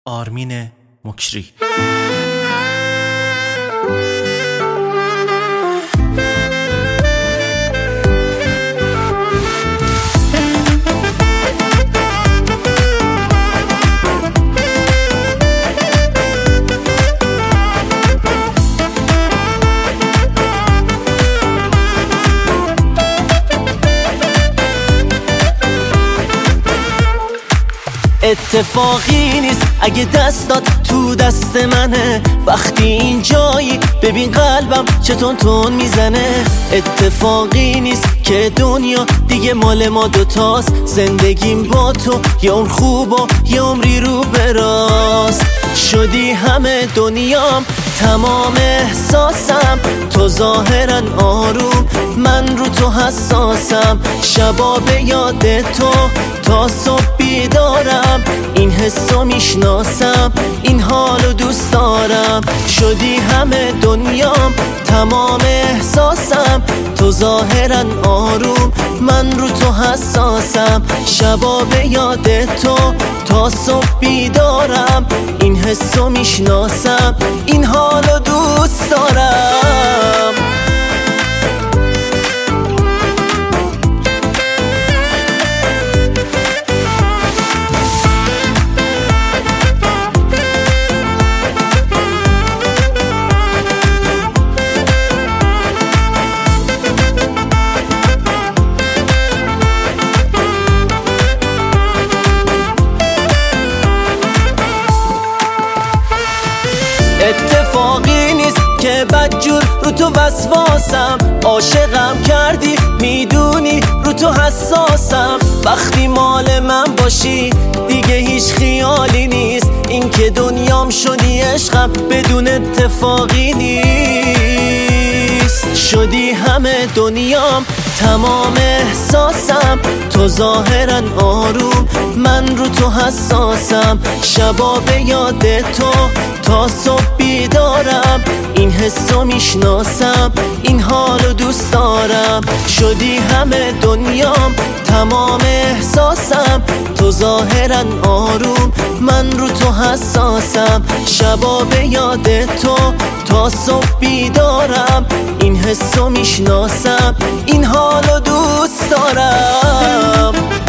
آرمین مکری. اتفاقی نیست اگه دستات تو دست منه، وقتی این جایی ببین قلبم چه تون میزنه. اتفاقی نیست که دنیا دیگه مال ما دوتاست، زندگیم با تو یه عمر خوب و یه عمری رو براست. شدی همه دنیام، تمام احساسم، تو ظاهرا آروم، من رو تو حساسم. شبا به یاد تو تا صبح بیدارم، این حسو میشناسم، این حالو دوست دارم. شدی همه دنیام، تمام احساسم، تو ظاهرا آروم، من رو تو حساسم. شبا به یاد تو تا صبح بیدارم، این حسو میشناسم، این حالو دوست دارم. اتفاقی نیست که بدجور رو تو وسواسم، عاشقم کردی میدونی رو تو حساسم. وقتی مال من باشی دیگه هیچ خیالی نیست، این که دنیام شدی عشقم بدون اتفاقی نیست. شدی همه دنیام، تمام احساسم، تو ظاهرا آروم، من رو تو حساسم. شبا به یاد تو تا صبح بیدارم، این حسو میشناسم، این حالو دوست دارم. شدی همه دنیام، تمام احساسم، تو ظاهرا آروم، من رو تو حساسم. شبا به یاد تو تا صبح بیدارم، این حسو میشناسم، این حالو دوست دارم.